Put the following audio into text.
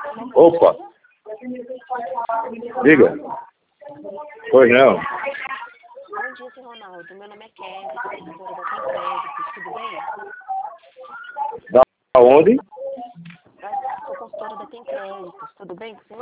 Opa! Diga. Pois não. Bom dia, seu Ronaldo. Meu nome é Kelly, sou consultora da Tem Créditos. Tudo bem? Da onde? Sou consultora da Tem Créditos. Tudo bem com você?